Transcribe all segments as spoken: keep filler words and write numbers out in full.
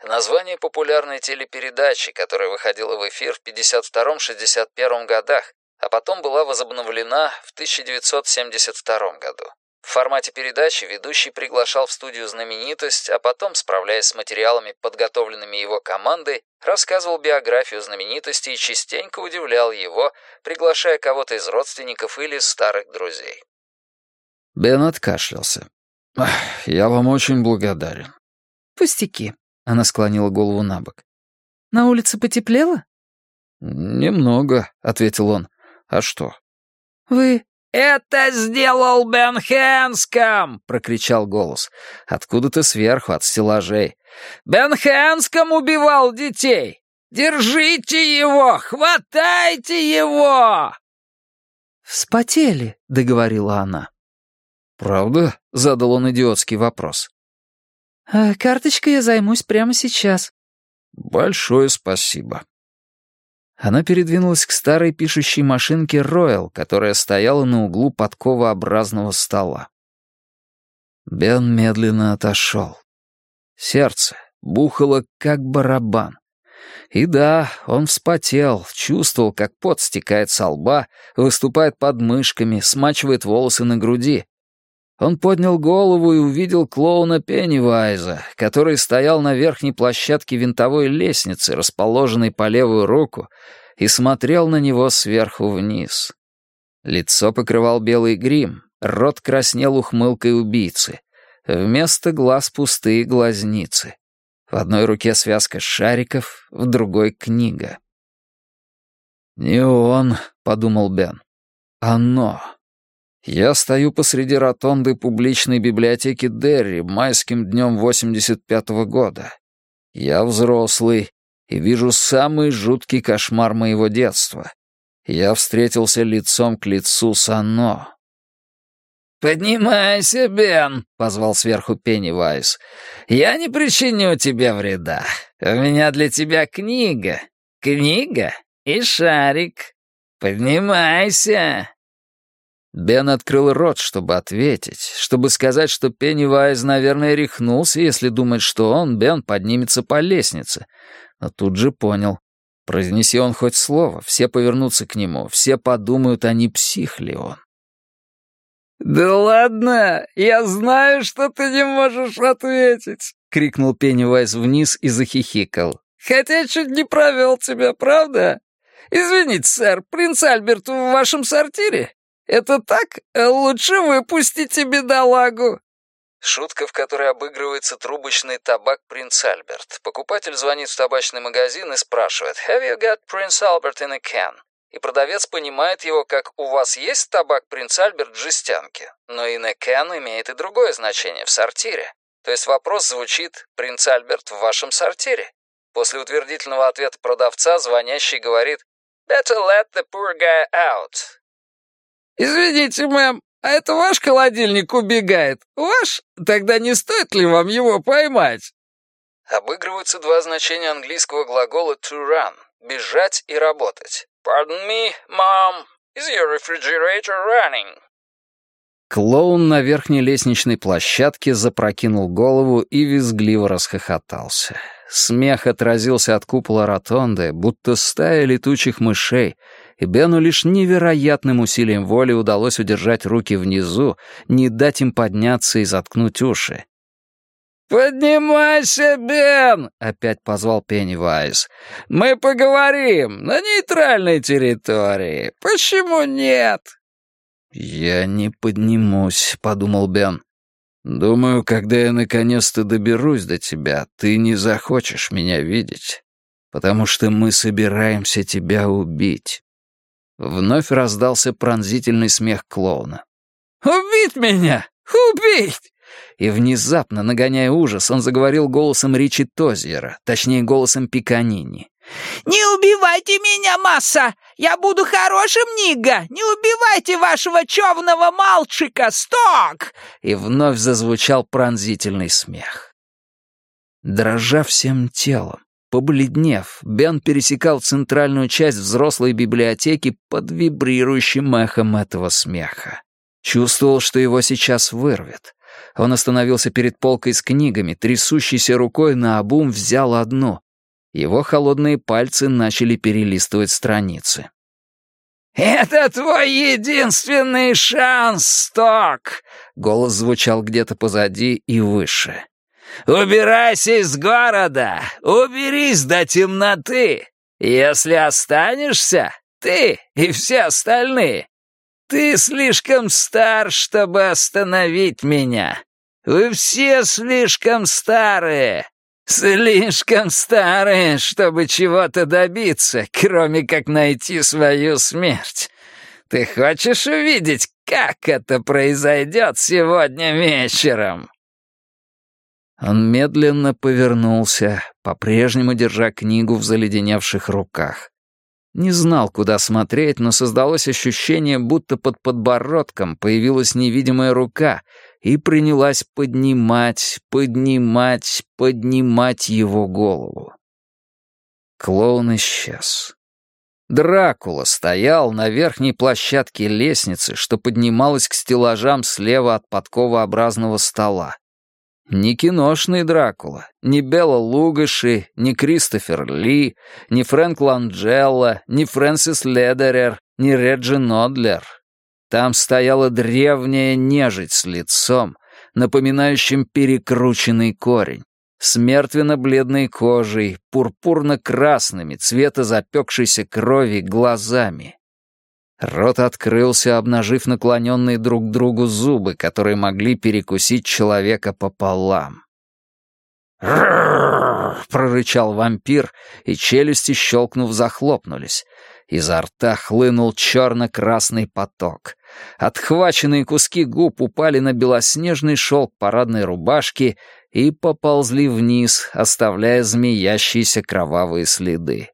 Название популярной телепередачи, которая выходила в эфир в пятьдесят втором — шестьдесят первом годах, а потом была возобновлена в тысяча девятьсот семьдесят втором году. В формате передачи ведущий приглашал в студию знаменитость, а потом, справляясь с материалами, подготовленными его командой, рассказывал биографию знаменитости и частенько удивлял его, приглашая кого-то из родственников или старых друзей. Бен откашлялся. «Я вам очень благодарен». «Пустяки», — она склонила голову на бок. «На улице потеплело?» «Немного», — ответил он. «А что?» «Вы...» «Это сделал Бен Хэнском!» — прокричал голос. Откуда-то сверху, от стеллажей. «Бен Хэнском убивал детей! Держите его! Хватайте его!» «Вспотели», — договорила она. «Правда?» — задал он идиотский вопрос. А «Карточкой я займусь прямо сейчас». «Большое спасибо». Она передвинулась к старой пишущей машинке Royal, которая стояла на углу подковообразного стола. Бен медленно отошел. Сердце бухало, как барабан. И да, он вспотел, чувствовал, как пот стекает со лба, выступает под мышками, смачивает волосы на груди. Он поднял голову и увидел клоуна Пеннивайза, который стоял на верхней площадке винтовой лестницы, расположенной по левую руку, и смотрел на него сверху вниз. Лицо покрывал белый грим, рот краснел ухмылкой убийцы. Вместо глаз пустые глазницы. В одной руке связка шариков, в другой — книга. «Не он», — подумал Бен. «Оно». Я стою посреди ротонды публичной библиотеки Дерри майским днем восемьдесят пятого года. Я взрослый и вижу самый жуткий кошмар моего детства. Я встретился лицом к лицу с оно. «Поднимайся, Бен», — позвал сверху Пеннивайз. «Я не причиню тебе вреда. У меня для тебя книга. Книга и шарик. Поднимайся». Бен открыл рот, чтобы ответить, чтобы сказать, что Пеннивайз, наверное, рехнулся, если думает, что он, Бен, поднимется по лестнице. Но тут же понял. Произнеси он хоть слово, все повернутся к нему, все подумают, а не псих ли он. «Да ладно, я знаю, что ты не можешь ответить», — крикнул Пеннивайз вниз и захихикал. «Хотя чуть не провел тебя, правда? Извините, сэр, принц Альберт в вашем сортире? Это так? Лучше выпустите бедолагу». Шутка, в которой обыгрывается трубочный табак «Принц Альберт». Покупатель звонит в табачный магазин и спрашивает «Have you got Prince Albert in a can?» И продавец понимает его как «У вас есть табак «Принц Альберт» в жестянке?» Но «in a can» имеет и другое значение в сортире. То есть вопрос звучит «Принц Альберт в вашем сортире?» После утвердительного ответа продавца звонящий говорит «Better let the poor guy out». «Извините, мэм, а это ваш холодильник убегает? Ваш? Тогда не стоит ли вам его поймать?» Обыгрываются два значения английского глагола to run — бежать и работать. Pardon me, mom, is your refrigerator running? Клоун на верхней лестничной площадке запрокинул голову и визгливо расхохотался. Смех отразился от купола ротонды, будто стая летучих мышей, и Бену лишь невероятным усилием воли удалось удержать руки внизу, не дать им подняться и заткнуть уши. «Поднимайся, Бен!» — опять позвал Пеннивайз. «Мы поговорим на нейтральной территории. Почему нет?» «Я не поднимусь», — подумал Бен. «Думаю, когда я наконец-то доберусь до тебя, ты не захочешь меня видеть, потому что мы собираемся тебя убить». Вновь раздался пронзительный смех клоуна. «Убить меня! Убить!» И внезапно, нагоняя ужас, он заговорил голосом Ричи Тозьера, точнее, голосом Пиканини. «Не убивайте меня, масса! Я буду хорошим, Нига! Не убивайте вашего човного мальчика, Сток!» И вновь зазвучал пронзительный смех. Дрожа всем телом, побледнев, Бен пересекал центральную часть взрослой библиотеки под вибрирующим эхом этого смеха. Чувствовал, что его сейчас вырвет. Он остановился перед полкой с книгами, трясущейся рукой наобум взял одну. Его холодные пальцы начали перелистывать страницы. «Это твой единственный шанс, Сток!» Голос звучал где-то позади и выше. «Убирайся из города! Уберись до темноты! Если останешься, ты и все остальные, ты слишком стар, чтобы остановить меня. Вы все слишком старые, слишком старые, чтобы чего-то добиться, кроме как найти свою смерть. Ты хочешь увидеть, как это произойдет сегодня вечером?» Он медленно повернулся, по-прежнему держа книгу в заледеневших руках. Не знал, куда смотреть, но создалось ощущение, будто под подбородком появилась невидимая рука и принялась поднимать, поднимать, поднимать его голову. Клоун исчез. Дракула стоял на верхней площадке лестницы, что поднималась к стеллажам слева от подковообразного стола. Ни киношный Дракула, ни Белла Лугаши, ни Кристофер Ли, ни Фрэнк Ланджелло, ни Фрэнсис Ледерер, ни Реджи Нодлер. Там стояла древняя нежить с лицом, напоминающим перекрученный корень, с мертвенно-бледной кожей, пурпурно-красными, цвета запекшейся крови глазами. Рот открылся, обнажив наклоненные друг к другу зубы, которые могли перекусить человека пополам. «Рррррр!» — прорычал вампир, и челюсти, щелкнув, захлопнулись. Изо рта хлынул черно-красный поток. Отхваченные куски губ упали на белоснежный шелк парадной рубашки и поползли вниз, оставляя змеящиеся кровавые следы.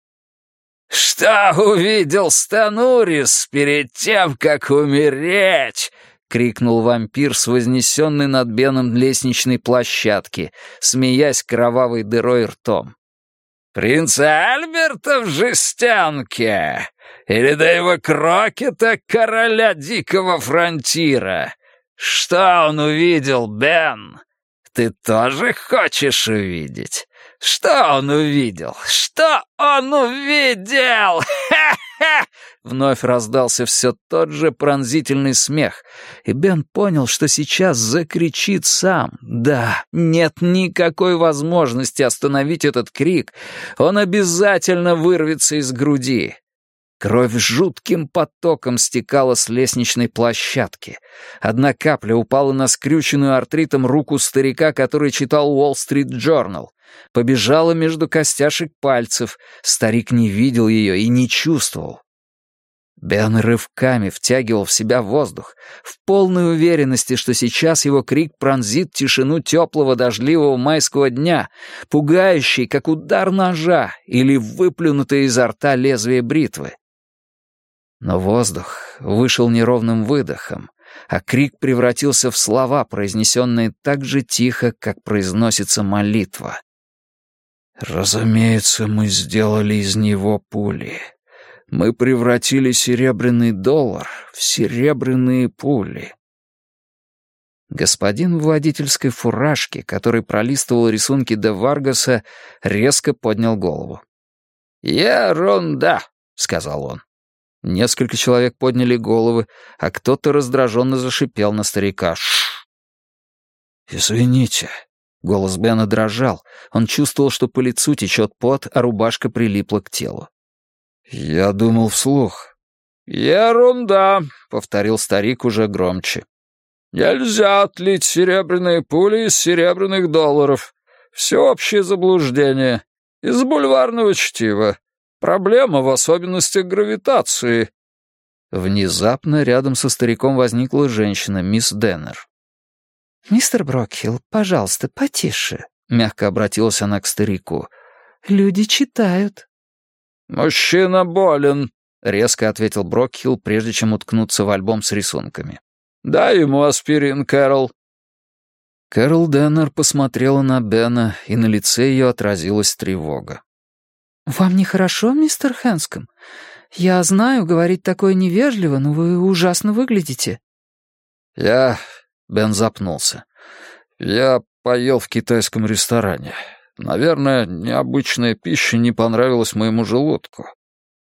«Что увидел Станурис перед тем, как умереть?» — крикнул вампир с вознесенной над Беном лестничной площадки, смеясь кровавой дырой ртом. «Принца Альберта в жестянке? Или Дэйва Крокета, короля дикого фронтира? Что он увидел, Бен? Ты тоже хочешь увидеть? Что он увидел? Что он увидел? Ха-ха!» Вновь раздался все тот же пронзительный смех, и Бен понял, что сейчас закричит сам. Да, нет никакой возможности остановить этот крик. Он обязательно вырвется из груди. Кровь жутким потоком стекала с лестничной площадки. Одна капля упала на скрюченную артритом руку старика, который читал Wall Street Journal. Побежала между костяшек пальцев. Старик не видел ее и не чувствовал. Бен рывками втягивал в себя воздух, в полной уверенности, что сейчас его крик пронзит тишину теплого дождливого майского дня, пугающий, как удар ножа или выплюнутое изо рта лезвие бритвы. Но воздух вышел неровным выдохом, а крик превратился в слова, произнесенные так же тихо, как произносится молитва. «Разумеется, мы сделали из него пули. Мы превратили серебряный доллар в серебряные пули». Господин в водительской фуражке, который пролистывал рисунки де Варгаса, резко поднял голову. «Ерунда», — сказал он. Несколько человек подняли головы, а кто-то раздраженно зашипел на старика. «Шш!» «Извините». Голос Бена дрожал. Он чувствовал, что по лицу течет пот, а рубашка прилипла к телу. «Я думал вслух». «Ерунда», — повторил старик уже громче. «Нельзя отлить серебряные пули из серебряных долларов. Всеобщее заблуждение. Из бульварного чтива. Проблема в особенностях гравитации». Внезапно рядом со стариком возникла женщина, мисс Деннер. «Мистер Брокхилл, пожалуйста, потише», — мягко обратилась она к старику. «Люди читают». «Мужчина болен», — резко ответил Брокхилл, прежде чем уткнуться в альбом с рисунками. «Дай ему аспирин, Кэрол». Кэрол Деннер посмотрела на Бена, и на лице ее отразилась тревога. «Вам нехорошо, мистер Хэнском? Я знаю, говорить такое невежливо, но вы ужасно выглядите». «Я Бен запнулся. «Я поел в китайском ресторане. Наверное, необычная пища не понравилась моему желудку.